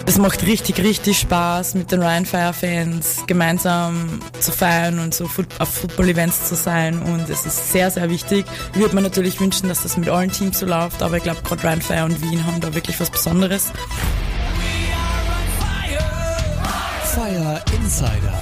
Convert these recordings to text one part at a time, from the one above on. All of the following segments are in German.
Es macht richtig, richtig Spaß, mit den Rheinfire-Fans gemeinsam zu feiern und so auf Football-Events zu sein. Und es ist sehr, sehr wichtig. Ich würde mir natürlich wünschen, dass das mit allen Teams so läuft, aber ich glaube, gerade Rheinfire und Wien haben da wirklich was Besonderes. Fire Insider.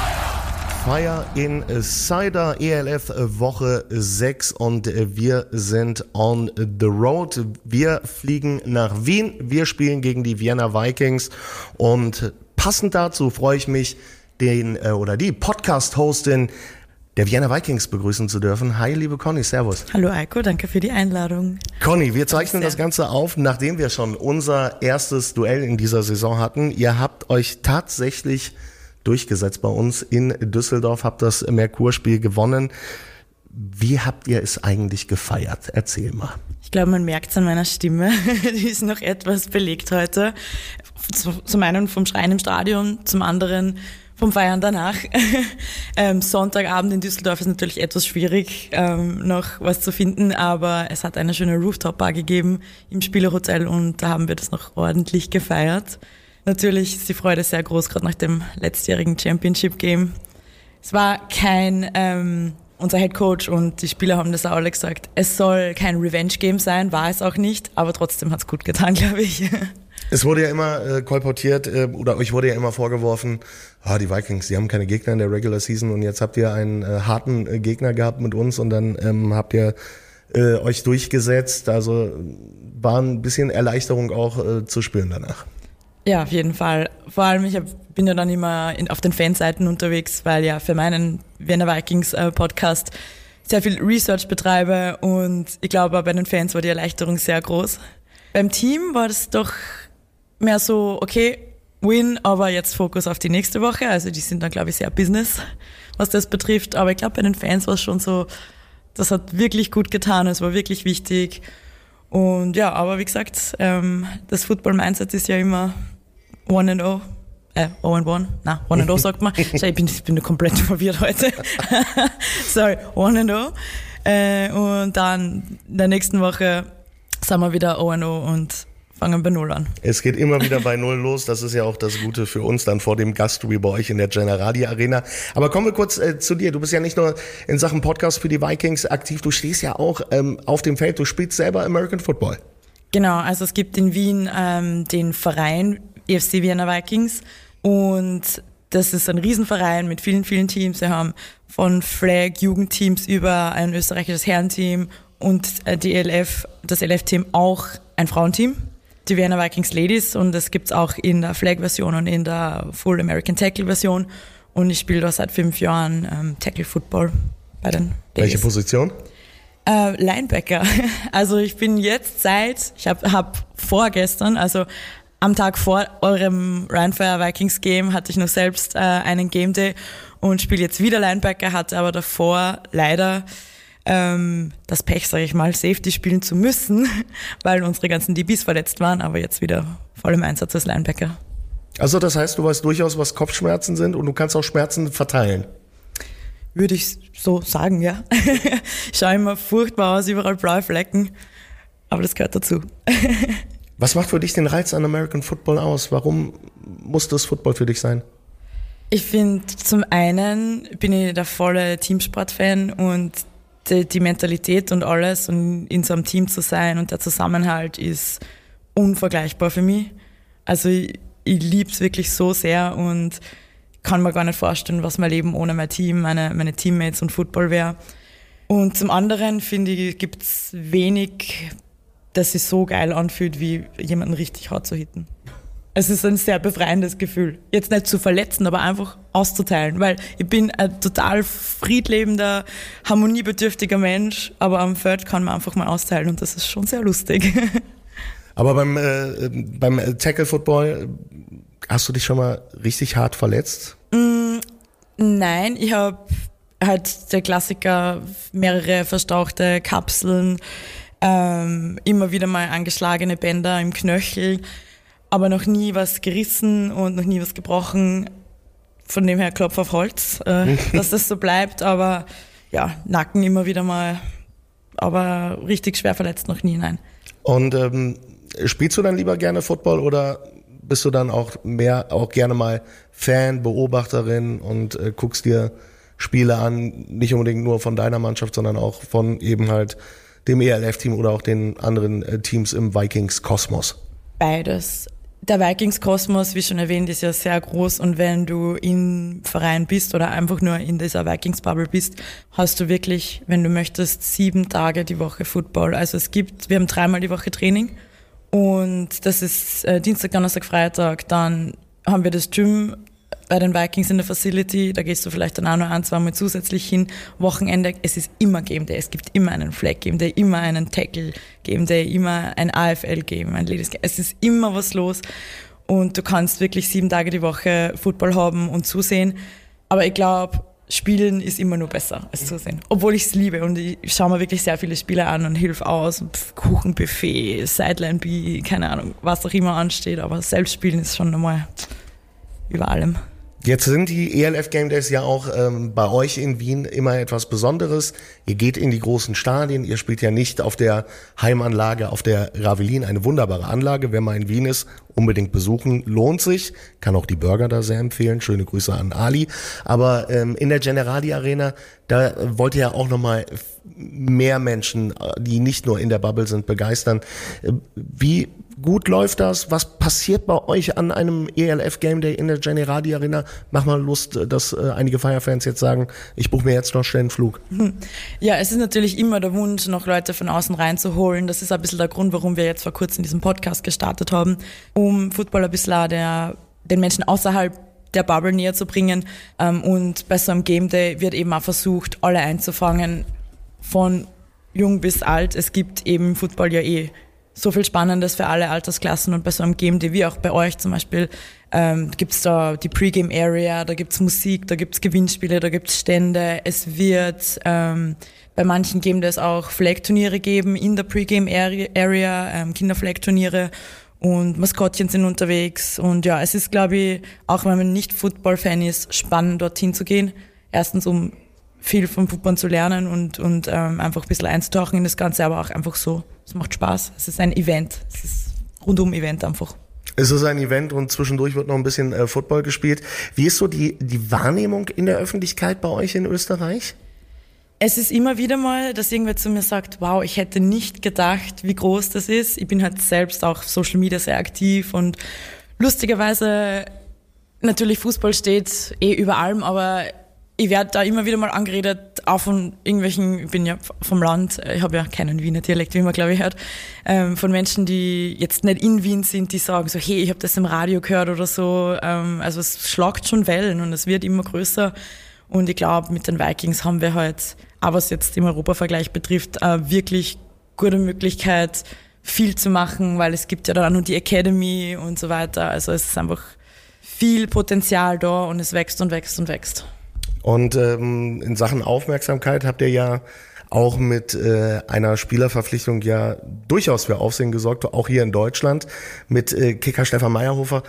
Fire Insider, ELF Woche 6 und wir sind on the road. Wir fliegen nach Wien, wir spielen gegen die Vienna Vikings und passend dazu freue ich mich, die Podcast-Hostin der Vienna Vikings begrüßen zu dürfen. Hi, liebe Conny, servus. Hallo Eiko, danke für die Einladung. Conny, wir zeichnen das Ganze auf, nachdem wir schon unser erstes Duell in dieser Saison hatten. Ihr habt euch tatsächlich durchgesetzt bei uns in Düsseldorf, habt das Merkur-Spiel gewonnen. Wie habt ihr es eigentlich gefeiert? Erzähl mal. Ich glaube, man merkt es an meiner Stimme. Die ist noch etwas belegt heute. Zum einen vom Schreien im Stadion, zum anderen vom Feiern danach. Sonntagabend in Düsseldorf ist natürlich etwas schwierig, noch was zu finden, aber es hat eine schöne Rooftop-Bar gegeben im Spielerhotel und da haben wir das noch ordentlich gefeiert. Natürlich ist die Freude sehr groß, gerade nach dem letztjährigen Championship-Game. Es war unser Headcoach und die Spieler haben das auch alle gesagt, es soll kein Revenge-Game sein, war es auch nicht, aber trotzdem hat es gut getan, glaube ich. Es wurde ja immer kolportiert oder euch wurde ja immer vorgeworfen, die Vikings, die haben keine Gegner in der Regular Season und jetzt habt ihr einen harten Gegner gehabt mit uns und dann habt ihr euch durchgesetzt. Also war ein bisschen Erleichterung auch zu spüren danach. Ja, auf jeden Fall. Vor allem, bin ja dann immer auf den Fanseiten unterwegs, weil ja für meinen Vienna Vikings Podcast sehr viel Research betreibe und ich glaube, bei den Fans war die Erleichterung sehr groß. Beim Team war das doch mehr so, okay, Win, aber jetzt Fokus auf die nächste Woche. Also die sind dann, glaube ich, sehr Business, was das betrifft. Aber ich glaube, bei den Fans war es schon so, das hat wirklich gut getan, es war wirklich wichtig. Und ja, aber wie gesagt, das Football-Mindset ist ja immer 1-0. 0-1. Nein, 1-0 sagt man. Ich bin komplett verwirrt heute. Sorry, 1-0. Und dann in der nächsten Woche sind wir wieder 0-0 und fangen bei 0 an. Es geht immer wieder bei 0 los. Das ist ja auch das Gute für uns dann vor dem Gastspiel bei euch in der Generali Arena. Aber kommen wir kurz zu dir. Du bist ja nicht nur in Sachen Podcast für die Vikings aktiv. Du stehst ja auch auf dem Feld. Du spielst selber American Football. Genau, also es gibt in Wien den Verein EFC Vienna Vikings und das ist ein Riesenverein mit vielen, vielen Teams. Wir haben von Flag-Jugendteams über ein österreichisches Herrenteam und das ELF-Team auch ein Frauenteam, die Vienna Vikings Ladies, und das gibt's auch in der Flag-Version und in der Full American Tackle-Version und ich spiele da seit 5 Jahren Tackle-Football bei den Ladies. Welche Position? Linebacker. Also ich bin jetzt ich habe vorgestern, also am Tag vor eurem Rheinfire Vikings Game hatte ich noch selbst einen Game Day und spiele jetzt wieder Linebacker, hatte aber davor leider das Pech, sage ich mal, Safety spielen zu müssen, weil unsere ganzen DBs verletzt waren, aber jetzt wieder voll im Einsatz als Linebacker. Also das heißt, du weißt durchaus, was Kopfschmerzen sind und du kannst auch Schmerzen verteilen? Würde ich so sagen, ja. Ich schaue immer furchtbar aus, überall blaue Flecken, aber das gehört dazu. Was macht für dich den Reiz an American Football aus? Warum muss das Football für dich sein? Ich finde, zum einen bin ich der volle Teamsport-Fan und die Mentalität und alles und in so einem Team zu sein und der Zusammenhalt ist unvergleichbar für mich. Also ich liebe es wirklich so sehr und kann mir gar nicht vorstellen, was mein Leben ohne mein Team, meine Teammates und Football wäre. Und zum anderen finde ich, gibt es wenig, das sich so geil anfühlt, wie jemanden richtig hart zu hitten. Es ist ein sehr befreiendes Gefühl. Jetzt nicht zu verletzen, aber einfach auszuteilen, weil ich bin ein total friedlebender, harmoniebedürftiger Mensch, aber am Feld kann man einfach mal austeilen und das ist schon sehr lustig. Aber beim Tackle-Football hast du dich schon mal richtig hart verletzt? Nein, ich habe halt der Klassiker, mehrere verstauchte Kapseln, immer wieder mal angeschlagene Bänder im Knöchel, aber noch nie was gerissen und noch nie was gebrochen. Von dem her Klopf auf Holz, dass das so bleibt. Aber ja, Nacken immer wieder mal, aber richtig schwer verletzt noch nie, nein. Und spielst du dann lieber gerne Football oder bist du dann auch gerne mal Fan, Beobachterin und guckst dir Spiele an, nicht unbedingt nur von deiner Mannschaft, sondern auch von eben halt dem ELF-Team oder auch den anderen Teams im Vikings-Kosmos? Beides. Der Vikings-Kosmos, wie schon erwähnt, ist ja sehr groß, und wenn du im Verein bist oder einfach nur in dieser Vikings-Bubble bist, hast du wirklich, wenn du möchtest, 7 Tage die Woche Football. Also wir haben 3-mal die Woche Training, und das ist Dienstag, Donnerstag, Freitag. Dann haben wir das Gym bei den Vikings in der Facility, da gehst du vielleicht dann auch noch 1-2 Mal zusätzlich hin. Wochenende, es ist immer Game Day, es gibt immer einen Flag Game Day, immer einen Tackle Game Day, immer ein AFL Game, ein Ladies Game. Es ist immer was los, und du kannst wirklich 7 Tage die Woche Football haben und zusehen. Aber ich glaube, Spielen ist immer nur besser als zusehen. Obwohl ich es liebe, und ich schaue mir wirklich sehr viele Spiele an und hilf aus. Kuchenbuffet, Sideline B, keine Ahnung, was auch immer ansteht. Aber selbst spielen ist schon nochmal über allem. Jetzt sind die ELF Game Days ja auch bei euch in Wien immer etwas Besonderes. Ihr geht in die großen Stadien, ihr spielt ja nicht auf der Heimanlage, auf der Ravelin, eine wunderbare Anlage. Wer mal in Wien ist, unbedingt besuchen, lohnt sich. Kann auch die Burger da sehr empfehlen. Schöne Grüße an Ali. Aber in der Generali Arena, da wollt ihr ja auch nochmal mehr Menschen, die nicht nur in der Bubble sind, begeistern. Wie gut läuft das? Was passiert bei euch an einem ELF Game Day in der Generali Arena? Mach mal Lust, dass einige Fire-Fans jetzt sagen, ich buche mir jetzt noch schnell einen Flug. Ja, es ist natürlich immer der Wunsch, noch Leute von außen reinzuholen. Das ist ein bisschen der Grund, warum wir jetzt vor kurzem diesen Podcast gestartet haben, um Football ein bisschen den Menschen außerhalb der Bubble näher zu bringen. Und bei so einem Game Day wird eben auch versucht, alle einzufangen, von jung bis alt. Es gibt eben Football ja so viel Spannendes für alle Altersklassen, und bei so einem Game Day wie auch bei euch zum Beispiel gibt's da die Pre-Game Area, da gibt's Musik, da gibt's Gewinnspiele, da gibt's Stände. Es wird bei manchen Game Days auch Flag-Turniere geben in der Pre-Game Area, Kinder-Flag-Turniere, und Maskottchen sind unterwegs. Und ja, es ist, glaube ich, auch wenn man nicht Football-Fan ist, spannend dorthin zu gehen. Erstens, um viel vom Football zu lernen und einfach ein bisschen einzutauchen in das Ganze, aber auch einfach so. Es macht Spaß. Es ist ein Event. Es ist rundum Event einfach. Es ist ein Event, und zwischendurch wird noch ein bisschen Football gespielt. Wie ist so die Wahrnehmung in der Öffentlichkeit bei euch in Österreich? Es ist immer wieder mal, dass irgendwer zu mir sagt, wow, ich hätte nicht gedacht, wie groß das ist. Ich bin halt selbst auch auf Social Media sehr aktiv, und lustigerweise, natürlich Fußball steht über allem, aber ich werde da immer wieder mal angeredet, auch von irgendwelchen, ich bin ja vom Land, ich habe ja keinen Wiener Dialekt, wie man glaube ich hört, von Menschen, die jetzt nicht in Wien sind, die sagen so, hey, ich habe das im Radio gehört oder so. Also es schlagt schon Wellen, und es wird immer größer, und ich glaube, mit den Vikings haben wir halt, aber was jetzt im Europavergleich betrifft, wirklich gute Möglichkeit, viel zu machen, weil es gibt ja dann auch noch die Academy und so weiter. Also es ist einfach viel Potenzial da, und es wächst und wächst und wächst. Und in Sachen Aufmerksamkeit habt ihr ja auch mit einer Spielerverpflichtung ja durchaus für Aufsehen gesorgt, auch hier in Deutschland, mit Kicker Stefan Meyerhofer.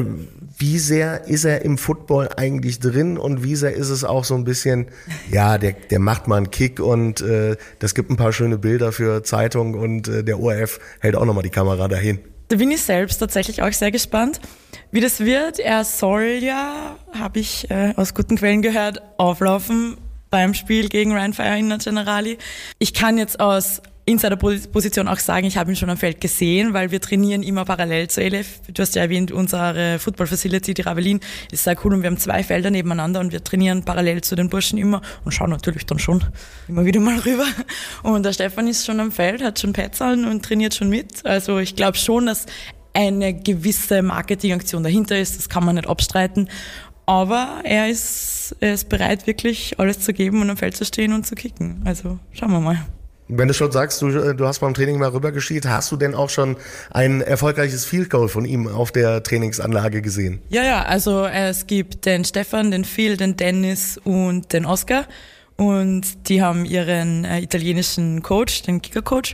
Wie sehr ist er im Football eigentlich drin, und wie sehr ist es auch so ein bisschen, ja, der macht mal einen Kick, und das gibt ein paar schöne Bilder für Zeitung, und der ORF hält auch nochmal die Kamera dahin? Da bin ich selbst tatsächlich auch sehr gespannt, wie das wird. Er soll ja, habe ich aus guten Quellen gehört, auflaufen beim Spiel gegen Rhein Fire in der Generali. Ich kann jetzt aus Insider-Position auch sagen, ich habe ihn schon am Feld gesehen, weil wir trainieren immer parallel zur ELF. Du hast ja erwähnt, unsere Football-Facility, die Ravelin, ist sehr cool, und wir haben 2 Felder nebeneinander, und wir trainieren parallel zu den Burschen immer und schauen natürlich dann schon immer wieder mal rüber. Und der Stefan ist schon am Feld, hat schon Pads an und trainiert schon mit. Also ich glaube schon, dass eine gewisse Marketingaktion dahinter ist, das kann man nicht abstreiten. Aber er ist bereit, wirklich alles zu geben und am Feld zu stehen und zu kicken. Also schauen wir mal. Wenn du schon sagst, du hast beim Training mal rübergeschielt, hast du denn auch schon ein erfolgreiches Field Goal von ihm auf der Trainingsanlage gesehen? Ja, also es gibt den Stefan, den Phil, den Dennis und den Oscar. Und die haben ihren italienischen Coach, den Kicker-Coach.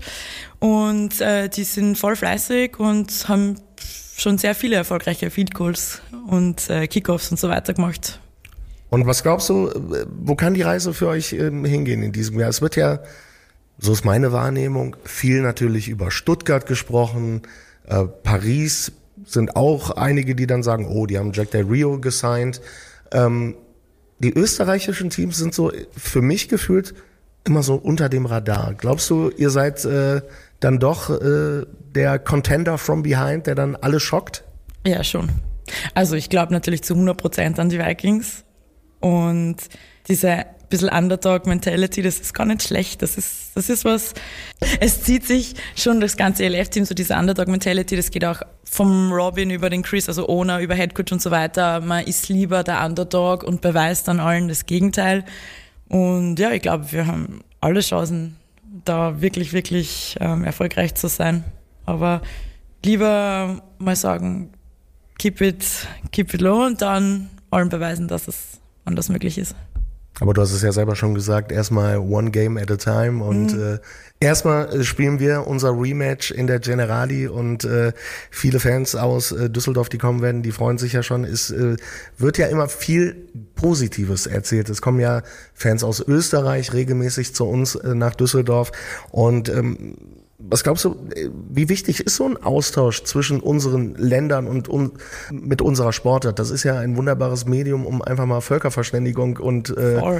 Und die sind voll fleißig und haben schon sehr viele erfolgreiche Field Goals und Kickoffs und so weiter gemacht. Und was glaubst du, wo kann die Reise für euch hingehen in diesem Jahr? Es wird ja, so ist meine Wahrnehmung, viel natürlich über Stuttgart gesprochen, Paris sind auch einige, die dann sagen, oh, die haben Jack Del Rio gesigned. Die österreichischen Teams sind so für mich gefühlt immer so unter dem Radar. Glaubst du, ihr seid dann doch der Contender from behind, der dann alle schockt? Ja, schon. Also ich glaube natürlich zu 100% an die Vikings und diese bisschen Underdog-Mentality, das ist gar nicht schlecht, das ist was, es zieht sich schon das ganze ELF-Team, so diese Underdog-Mentality, das geht auch vom Robin über den Chris, also Owner, über Headcoach und so weiter, man ist lieber der Underdog und beweist dann allen das Gegenteil und ja, ich glaube, wir haben alle Chancen, da wirklich, wirklich erfolgreich zu sein, aber lieber mal sagen, keep it low und dann allen beweisen, dass es anders möglich ist. Aber du hast es ja selber schon gesagt, erstmal one game at a time und erstmal spielen wir unser Rematch in der Generali und viele Fans aus Düsseldorf, die kommen werden, die freuen sich ja schon. Es wird ja immer viel Positives erzählt. Es kommen ja Fans aus Österreich regelmäßig zu uns nach Düsseldorf und was glaubst du, wie wichtig ist so ein Austausch zwischen unseren Ländern und mit unserer Sportart? Das ist ja ein wunderbares Medium, um einfach mal Völkerverständigung und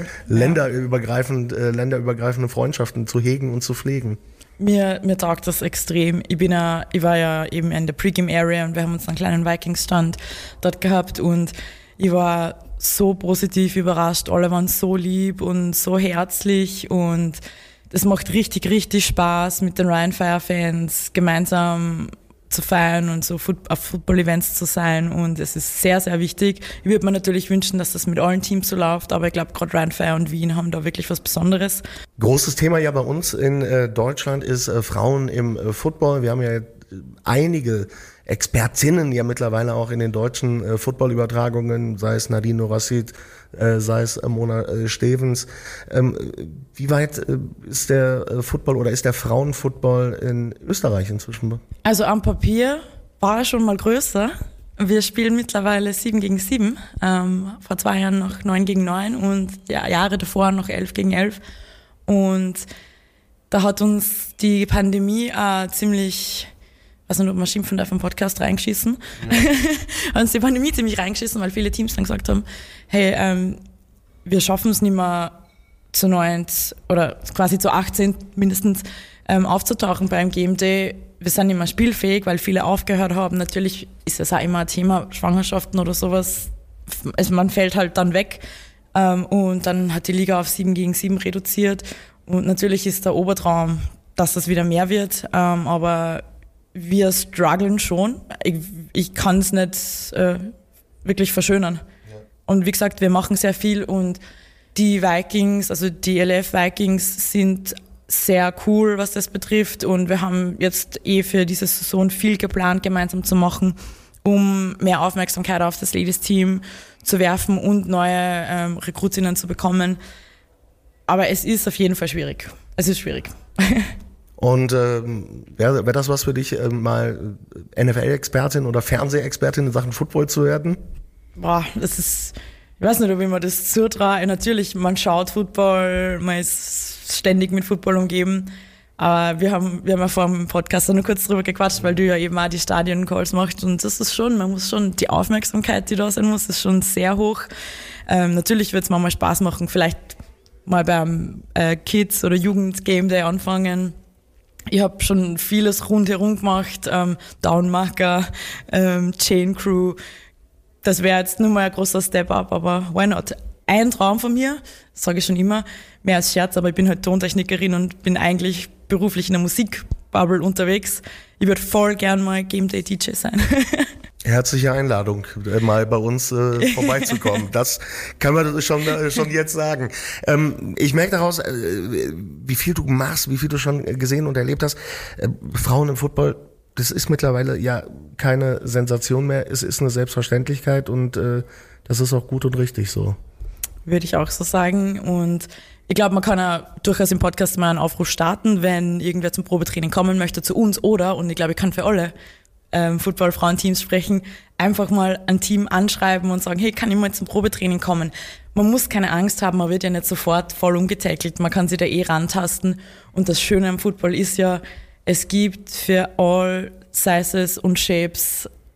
länderübergreifende Freundschaften zu hegen und zu pflegen. Mir taugt das extrem. Ich war ja eben in der Pre-Game-Area und wir haben uns einen kleinen Vikings-Stand dort gehabt und ich war so positiv überrascht. Alle waren so lieb und so herzlich und das macht richtig, richtig Spaß, mit den Ryan Fire Fans gemeinsam zu feiern und so auf Football-Events zu sein und es ist sehr, sehr wichtig. Ich würde mir natürlich wünschen, dass das mit allen Teams so läuft, aber ich glaube, gerade Ryan Fire und Wien haben da wirklich was Besonderes. Großes Thema ja bei uns in Deutschland ist Frauen im Football. Wir haben ja einige Expertinnen ja mittlerweile auch in den deutschen Football-Übertragungen, sei es Nadine Norassid, sei es Mona Stevens. Wie weit ist der Football oder ist der Frauenfootball in Österreich inzwischen? Also am Papier war er schon mal größer. Wir spielen mittlerweile 7 gegen 7. Vor 2 Jahren noch 9 gegen 9 und ja, Jahre davor noch 11 gegen 11. Und da hat uns die Pandemie ziemlich... Ich weiß nicht, ob man schimpfen darf im Podcast, reingeschissen. Ja. Hat uns die Pandemie ziemlich reingeschissen, weil viele Teams dann gesagt haben, hey, wir schaffen es nicht mehr zu 9 oder quasi zu 18 mindestens aufzutauchen beim Game Day. Wir sind nicht mehr spielfähig, weil viele aufgehört haben. Natürlich ist das auch immer ein Thema, Schwangerschaften oder sowas. Also man fällt halt dann weg. Und dann hat die Liga auf 7 gegen 7 reduziert. Und natürlich ist der Obertraum, dass das wieder mehr wird. Aber wir strugglen schon. Ich kann es nicht wirklich verschönern. Ja. Und wie gesagt, wir machen sehr viel und die Vikings, also die ELF Vikings sind sehr cool, was das betrifft und wir haben jetzt für diese Saison viel geplant, gemeinsam zu machen, um mehr Aufmerksamkeit auf das Ladies-Team zu werfen und neue Rekrutinnen zu bekommen. Aber es ist auf jeden Fall schwierig. Es ist schwierig. Und wäre das was für dich, mal NFL-Expertin oder Fernsehexpertin in Sachen Football zu werden? Boah, das ist, ich weiß nicht, ob ich mir das zutraue. Natürlich, man schaut Football, man ist ständig mit Football umgeben. Aber wir haben ja vor dem Podcast noch kurz drüber gequatscht, weil du ja eben auch die Stadion-Calls machst. Und das ist schon, man muss schon, die Aufmerksamkeit, die da sein muss, ist schon sehr hoch. Natürlich wird es manchmal Spaß machen, vielleicht mal beim Kids- oder Jugend-Game Day anfangen. Ich habe schon vieles rundherum gemacht, Downmarker, Chain Crew. Das wäre jetzt nur mal ein großer Step-Up, aber why not? Ein Traum von mir, sage ich schon immer, mehr als Scherz, aber ich bin halt Tontechnikerin und bin eigentlich beruflich in der Musikbubble unterwegs. Ich würde voll gern mal Game Day DJ sein. Herzliche Einladung, mal bei uns vorbeizukommen. Das kann man schon jetzt sagen. Ich merke daraus, wie viel du machst, wie viel du schon gesehen und erlebt hast. Frauen im Football, das ist mittlerweile ja keine Sensation mehr. Es ist eine Selbstverständlichkeit und das ist auch gut und richtig so. Würde ich auch so sagen. Und ich glaube, man kann ja durchaus im Podcast mal einen Aufruf starten, wenn irgendwer zum Probetraining kommen möchte zu uns oder, und ich glaube, ich kann für alle Football-Frauenteams sprechen, einfach mal ein Team anschreiben und sagen, hey, kann ich mal zum Probetraining kommen? Man muss keine Angst haben, man wird ja nicht sofort voll umgetackelt, man kann sich da rantasten. Und das Schöne am Football ist ja, es gibt für all sizes und shapes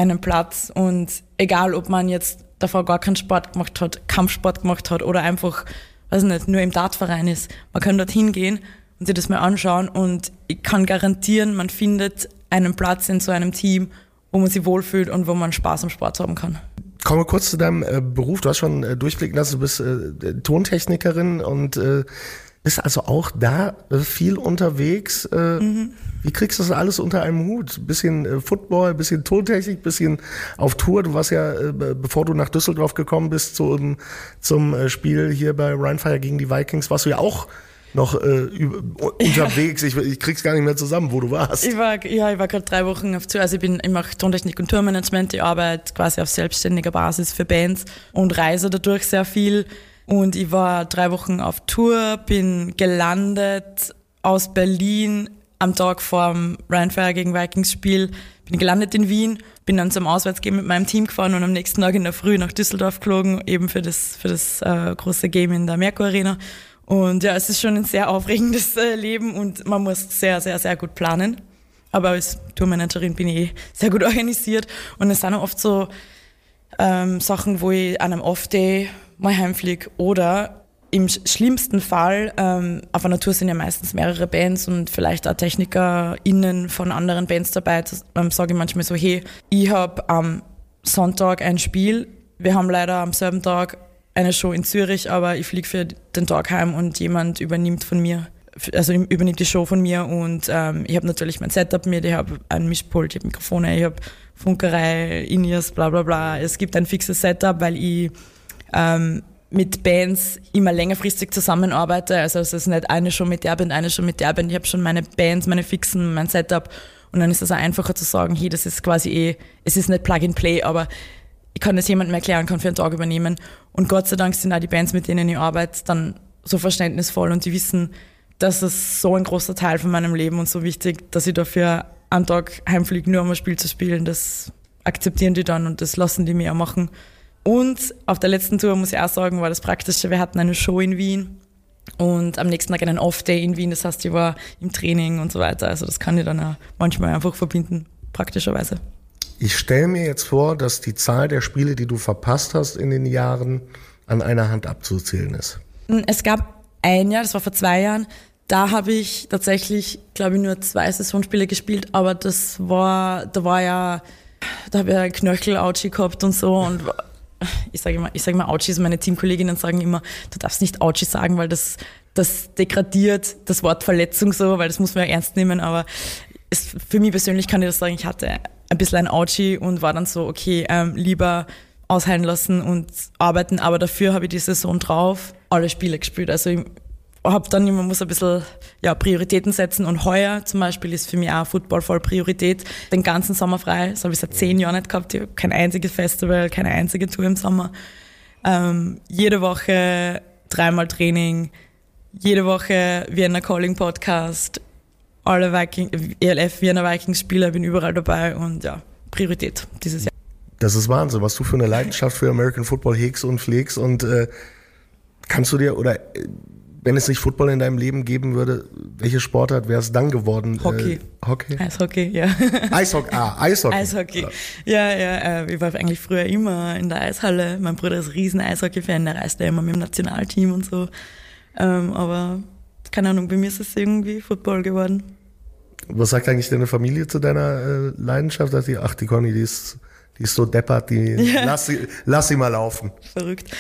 einen Platz und egal, ob man jetzt davor gar keinen Sport gemacht hat, Kampfsport gemacht hat oder einfach, weiß nicht, nur im Dartverein ist, man kann dort hingehen und sich das mal anschauen und ich kann garantieren, man findet einen Platz in so einem Team, wo man sich wohlfühlt und wo man Spaß am Sport haben kann. Kommen wir kurz zu deinem Beruf. Du hast schon durchblicken lassen, du bist Tontechnikerin und bist also auch da viel unterwegs. Wie kriegst du das alles unter einem Hut? Bisschen Football, bisschen Tontechnik, bisschen auf Tour. Du warst ja, bevor du nach Düsseldorf gekommen bist, zum Spiel hier bei Rheinfire gegen die Vikings, warst du ja auch noch unterwegs. Ich krieg's gar nicht mehr zusammen, wo du warst. Ich war gerade 3 Wochen auf Tour. Also ich mache Tontechnik und Tourmanagement. Ich arbeite quasi auf selbstständiger Basis für Bands und reise dadurch sehr viel. Und ich war 3 Wochen auf Tour, bin gelandet aus Berlin am Tag vor dem Rheinfire gegen Vikings Spiel. Bin gelandet in Wien, bin dann zum Auswärtsgame mit meinem Team gefahren und am nächsten Tag in der Früh nach Düsseldorf geflogen, eben für das große Game in der Merkur Arena. Und ja, es ist schon ein sehr aufregendes Leben und man muss sehr, sehr, sehr gut planen. Aber als Tourmanagerin bin ich sehr gut organisiert und es sind auch oft so Sachen, wo ich an einem Off-Day mal heimfliege oder im schlimmsten Fall, auf einer Tour sind ja meistens mehrere Bands und vielleicht auch TechnikerInnen von anderen Bands dabei, sage ich manchmal so, hey, ich habe am Sonntag ein Spiel, wir haben leider am selben Tag eine Show in Zürich, aber ich fliege für den Tag heim und jemand übernimmt die Show von mir und ich habe natürlich mein Setup mit, ich habe ein Mischpult, ich habe Mikrofone, ich habe Funkerei, In-Ears, bla bla bla. Es gibt ein fixes Setup, weil ich mit Bands immer längerfristig zusammenarbeite, also es ist nicht eine Show mit der Band, eine Show mit der Band, ich habe schon meine Bands, meine Fixen, mein Setup und dann ist es auch einfacher zu sagen, hey, das ist quasi es ist nicht Plug and Play, aber ich kann das jemandem erklären, kann für einen Tag übernehmen. Und Gott sei Dank sind auch die Bands, mit denen ich arbeite, dann so verständnisvoll und die wissen, das ist so ein großer Teil von meinem Leben und so wichtig, dass ich dafür einen Tag heimfliege, nur um ein Spiel zu spielen. Das akzeptieren die dann und das lassen die mir auch machen. Und auf der letzten Tour, muss ich auch sagen, war das Praktische, wir hatten eine Show in Wien und am nächsten Tag einen Off-Day in Wien. Das heißt, ich war im Training und so weiter. Also das kann ich dann auch manchmal einfach verbinden, praktischerweise. Ich stelle mir jetzt vor, dass die Zahl der Spiele, die du verpasst hast in den Jahren, an einer Hand abzuzählen ist. Es gab ein Jahr, das war vor 2 Jahren, da habe ich tatsächlich, glaube ich, nur 2 Saisonspiele gespielt, aber da habe ich einen Knöchel-Ouchie gehabt und so und ich sage immer Ouchies, meine Teamkolleginnen sagen immer, du darfst nicht Ouchie sagen, weil das degradiert das Wort Verletzung so, weil das muss man ja ernst nehmen, aber für mich persönlich kann ich das sagen, ich hatte ein bisschen ein Ouchie und war dann so, okay, lieber ausheilen lassen und arbeiten, aber dafür habe ich die Saison drauf alle Spiele gespielt. Also ich habe dann immer, muss ein bisschen Prioritäten setzen und heuer zum Beispiel ist für mich auch Football voll Priorität. Den ganzen Sommer frei, das habe ich seit 10 Jahren nicht gehabt. Ich habe kein einziges Festival, keine einzige Tour im Sommer. Jede Woche 3-mal Training, jede Woche Vienna Calling Podcast, alle ELF Vienna Vikings Spieler, ich bin überall dabei und ja, Priorität dieses Jahr. Das ist Wahnsinn, was du für eine Leidenschaft für American Football hegst und pflegst und kannst du dir, oder wenn es nicht Football in deinem Leben geben würde, welche Sportart wäre es dann geworden? Hockey. Hockey? Eishockey, ja. Eishockey. Eishockey. Ja, ich war eigentlich früher immer in der Eishalle. Mein Bruder ist ein riesen Eishockey-Fan, der reist ja immer mit dem Nationalteam und so. Aber keine Ahnung, bei mir ist es irgendwie Football geworden. Was sagt eigentlich deine Familie zu deiner Leidenschaft? Dass die Conny, die ist so deppert, lass sie mal laufen. Verrückt.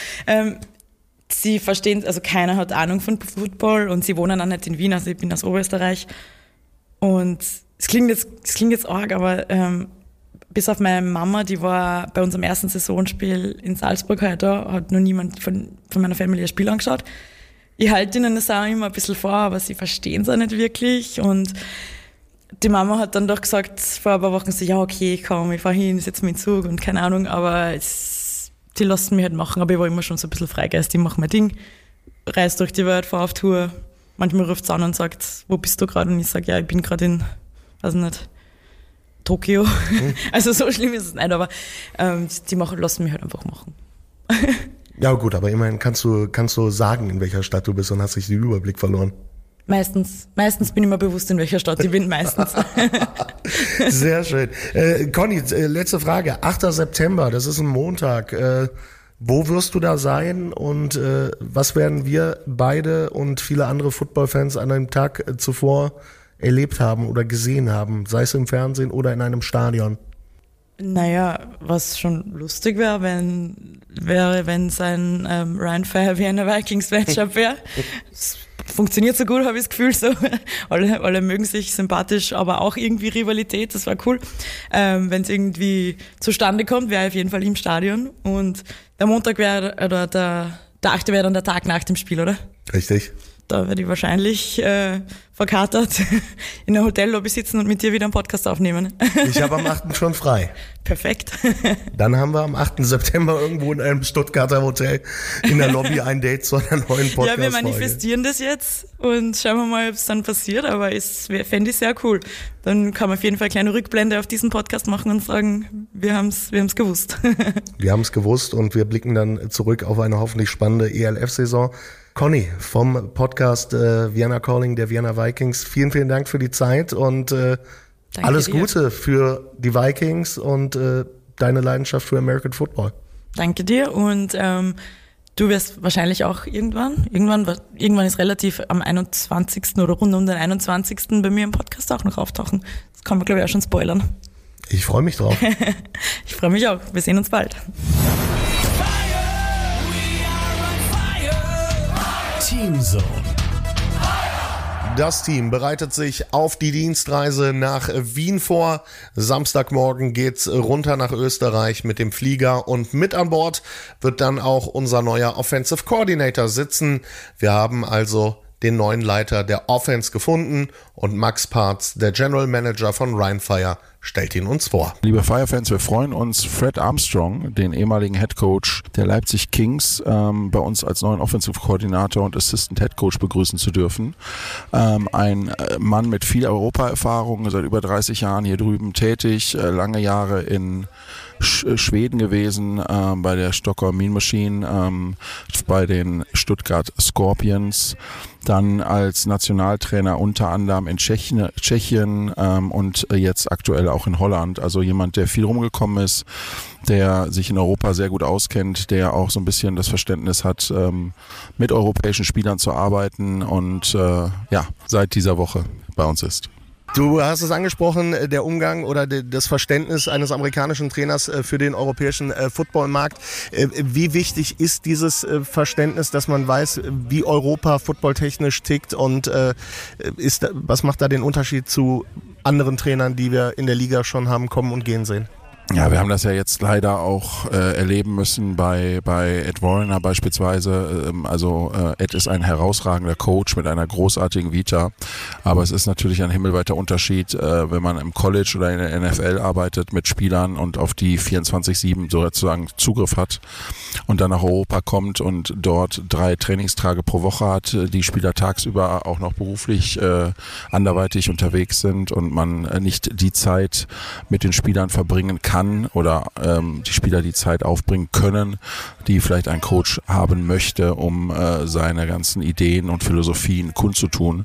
Sie verstehen, also keiner hat Ahnung von Football und sie wohnen auch nicht in Wien, also ich bin aus Oberösterreich. Und es klingt jetzt arg, aber bis auf meine Mama, die war bei unserem ersten Saisonspiel in Salzburg heute, hat noch niemand von meiner Familie ein Spiel angeschaut. Ich halte ihnen das auch immer ein bisschen vor, aber sie verstehen es auch nicht wirklich. Und die Mama hat dann doch gesagt, vor ein paar Wochen so, ja okay, ich komme, ich fahre hin, setze mich in den Zug und keine Ahnung, aber die lassen mich halt machen, aber ich war immer schon so ein bisschen Freigeist, ich mache mein Ding, reise durch die Welt, fahre auf Tour. Manchmal ruft es an und sagt, wo bist du gerade? Und ich sage, ja, ich bin gerade in, weiß nicht, Tokio. Also so schlimm ist es nicht, aber die lassen mich halt einfach machen. Ja gut, aber immerhin kannst du sagen, in welcher Stadt du bist und hast nicht den Überblick verloren. Meistens bin ich mir bewusst, in welcher Stadt ich bin, meistens. Sehr schön. Conny, letzte Frage. 8. September, das ist ein Montag. Wo wirst du da sein und was werden wir beide und viele andere Footballfans an einem Tag zuvor erlebt haben oder gesehen haben, sei es im Fernsehen oder in einem Stadion? Naja, was schon lustig wäre, wenn es ein Ryan Fire Vienna Vikings Matchup wäre. Funktioniert so gut, habe ich das Gefühl. So. Alle mögen sich sympathisch, aber auch irgendwie Rivalität, das war cool. Wenn es irgendwie zustande kommt, wäre ich auf jeden Fall im Stadion. Und der Montag wäre, oder der 8. wäre dann der Tag nach dem Spiel, oder? Richtig. Da werde ich wahrscheinlich verkatert in der Hotellobby sitzen und mit dir wieder einen Podcast aufnehmen. Ich habe am 8. schon frei. Perfekt. Dann haben wir am 8. September irgendwo in einem Stuttgarter Hotel in der Lobby ein Date zu einer neuen Podcast-Folge. Ja, wir manifestieren das jetzt und schauen wir mal, ob es dann passiert, aber fände ich sehr cool. Dann kann man auf jeden Fall eine kleine Rückblende auf diesen Podcast machen und sagen, wir haben's gewusst. Wir haben es gewusst und wir blicken dann zurück auf eine hoffentlich spannende ELF-Saison. Conny vom Podcast Vienna Calling der Vienna Vikings, vielen, vielen Dank für die Zeit und alles dir. Gute für die Vikings und deine Leidenschaft für American Football. Danke dir und du wirst wahrscheinlich auch irgendwann ist relativ am 21. oder rund um den 21. bei mir im Podcast auch noch auftauchen. Das kann man, glaube ich, auch schon spoilern. Ich freue mich drauf. Ich freue mich auch. Wir sehen uns bald. Teamzone. Das Team bereitet sich auf die Dienstreise nach Wien vor. Samstagmorgen geht's runter nach Österreich mit dem Flieger und mit an Bord wird dann auch unser neuer Offensive Coordinator sitzen. Wir haben also den neuen Leiter der Offense gefunden und Max Parz, der General Manager von Ryan Fire, stellt ihn uns vor. Liebe Fire-Fans, wir freuen uns, Fred Armstrong, den ehemaligen Head Coach der Leipzig Kings, bei uns als neuen Offensive Coordinator und Assistant Head Coach begrüßen zu dürfen. Ein Mann mit viel Europaerfahrung, seit über 30 Jahren hier drüben tätig, lange Jahre in Schweden gewesen, bei der Stockholm Mean Machine, bei den Stuttgart Scorpions, dann als Nationaltrainer unter anderem in Tschechien und jetzt aktuell auch in Holland. Also jemand, der viel rumgekommen ist, der sich in Europa sehr gut auskennt, der auch so ein bisschen das Verständnis hat, mit europäischen Spielern zu arbeiten und seit dieser Woche bei uns ist. Du hast es angesprochen, der Umgang oder das Verständnis eines amerikanischen Trainers für den europäischen Footballmarkt. Wie wichtig ist dieses Verständnis, dass man weiß, wie Europa footballtechnisch tickt und was macht da den Unterschied zu anderen Trainern, die wir in der Liga schon haben kommen und gehen sehen? Ja, wir haben das ja jetzt leider auch erleben müssen bei Ed Warner beispielsweise. Ed ist ein herausragender Coach mit einer großartigen Vita, aber es ist natürlich ein himmelweiter Unterschied, wenn man im College oder in der NFL arbeitet mit Spielern und auf die 24/7 sozusagen Zugriff hat und dann nach Europa kommt und dort 3 Trainingstage pro Woche hat, die Spieler tagsüber auch noch beruflich anderweitig unterwegs sind und man nicht die Zeit mit den Spielern verbringen kann oder die Spieler die Zeit aufbringen können, die vielleicht ein Coach haben möchte, um seine ganzen Ideen und Philosophien kundzutun.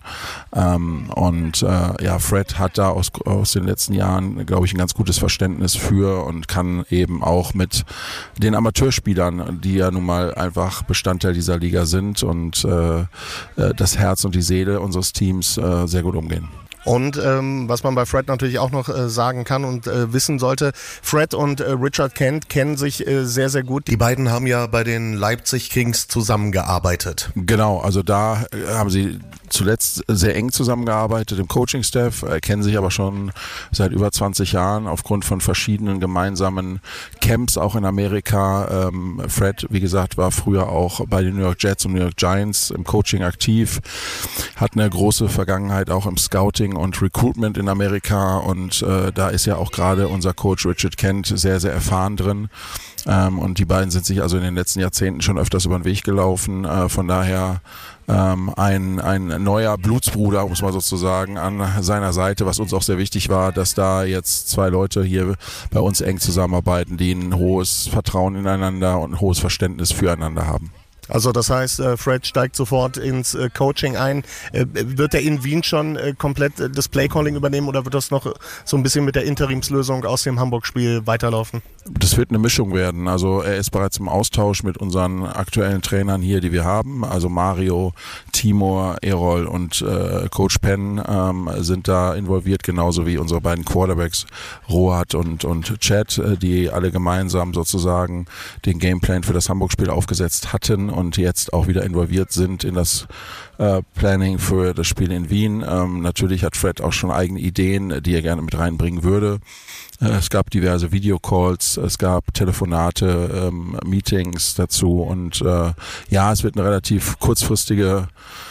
Fred hat da aus den letzten Jahren, glaube ich, ein ganz gutes Verständnis für und kann eben auch mit den Amateurspielern, die ja nun mal einfach Bestandteil dieser Liga sind und das Herz und die Seele unseres Teams sehr gut umgehen. Und was man bei Fred natürlich auch noch sagen kann und wissen sollte, Fred und Richard Kent kennen sich sehr, sehr gut. Die beiden haben ja bei den Leipzig Kings zusammengearbeitet. Genau, also da haben sie zuletzt sehr eng zusammengearbeitet im Coaching-Staff, kennen sich aber schon seit über 20 Jahren aufgrund von verschiedenen gemeinsamen Camps auch in Amerika. Fred, wie gesagt, war früher auch bei den New York Jets und New York Giants im Coaching aktiv, hat eine große Vergangenheit auch im Scouting und Recruitment in Amerika und da ist ja auch gerade unser Coach Richard Kent sehr, sehr erfahren drin. Und die beiden sind sich also in den letzten Jahrzehnten schon öfters über den Weg gelaufen. Von daher ein neuer Blutsbruder, um es mal so zu sagen, an seiner Seite, was uns auch sehr wichtig war, dass da jetzt 2 Leute hier bei uns eng zusammenarbeiten, die ein hohes Vertrauen ineinander und ein hohes Verständnis füreinander haben. Also das heißt, Fred steigt sofort ins Coaching ein. Wird er in Wien schon komplett das Playcalling übernehmen oder wird das noch so ein bisschen mit der Interimslösung aus dem Hamburg-Spiel weiterlaufen? Das wird eine Mischung werden. Also er ist bereits im Austausch mit unseren aktuellen Trainern hier, die wir haben. Also Mario, Timur, Erol und Coach Penn sind da involviert, genauso wie unsere beiden Quarterbacks Rohat und Chad, die alle gemeinsam sozusagen den Gameplan für das Hamburg-Spiel aufgesetzt hatten und jetzt auch wieder involviert sind in das Planning für das Spiel in Wien. Natürlich hat Fred auch schon eigene Ideen, die er gerne mit reinbringen würde. Es gab diverse Videocalls, es gab Telefonate, Meetings dazu und es wird eine relativ kurzfristiger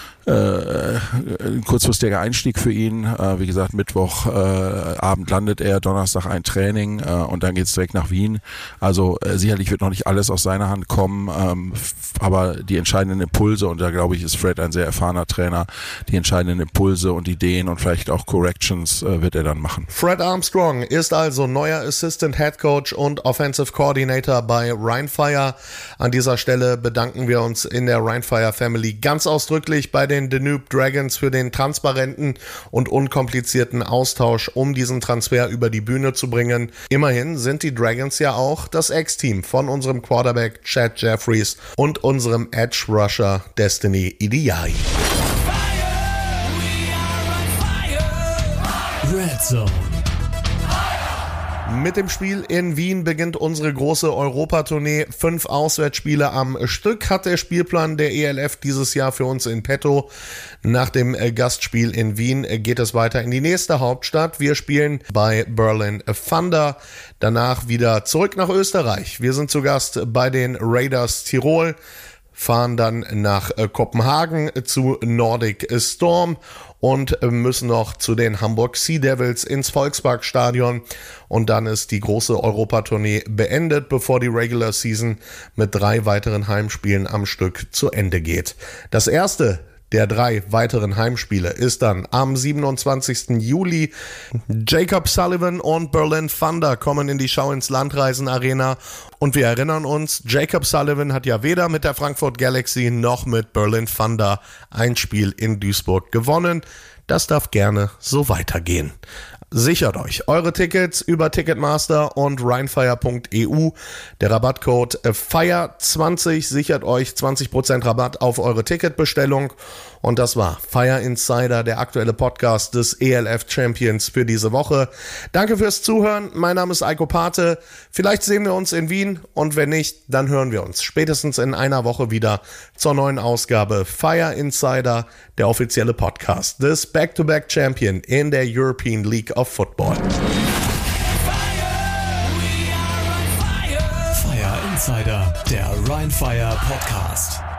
Einstieg für ihn. Wie gesagt, Mittwochabend landet er, Donnerstag ein Training und dann geht's direkt nach Wien. Also sicherlich wird noch nicht alles aus seiner Hand kommen, aber die entscheidenden Impulse, und da glaube ich, ist Fred ein sehr erfahrener Trainer, die entscheidenden Impulse und Ideen und vielleicht auch Corrections wird er dann machen. Fred Armstrong ist also neuer Assistant Head Coach und Offensive Coordinator bei Rheinfire. An dieser Stelle bedanken wir uns in der Rheinfire Family ganz ausdrücklich bei den Danube Dragons für den transparenten und unkomplizierten Austausch, um diesen Transfer über die Bühne zu bringen. Immerhin sind die Dragons ja auch das Ex-Team von unserem Quarterback Chad Jeffries und unserem Edge Rusher Destiny Idiai. Red Zone. Mit dem Spiel in Wien beginnt unsere große Europatournee. 5 Auswärtsspiele am Stück hat der Spielplan der ELF dieses Jahr für uns in petto. Nach dem Gastspiel in Wien geht es weiter in die nächste Hauptstadt. Wir spielen bei Berlin Thunder. Danach wieder zurück nach Österreich. Wir sind zu Gast bei den Raiders Tirol, fahren dann nach Kopenhagen zu Nordic Storm und müssen noch zu den Hamburg Sea Devils ins Volksparkstadion. Und dann ist die große Europatournee beendet, bevor die Regular Season mit 3 weiteren Heimspielen am Stück zu Ende geht. Das erste der 3 weiteren Heimspiele ist dann am 27. Juli. Jacob Sullivan und Berlin Thunder kommen in die Schau ins Landreisen Arena. Und wir erinnern uns, Jacob Sullivan hat ja weder mit der Frankfurt Galaxy noch mit Berlin Thunder ein Spiel in Duisburg gewonnen. Das darf gerne so weitergehen. Sichert euch eure Tickets über Ticketmaster und rheinfire.eu. Der Rabattcode FIRE20 sichert euch 20% Rabatt auf eure Ticketbestellung. Und das war Fire Insider, der aktuelle Podcast des ELF Champions für diese Woche. Danke fürs Zuhören. Mein Name ist Eiko Pate. Vielleicht sehen wir uns in Wien und wenn nicht, dann hören wir uns spätestens in einer Woche wieder zur neuen Ausgabe Fire Insider, der offizielle Podcast des Back-to-Back Champion in der European League of Football. Fire Insider, der Rheinfire Podcast.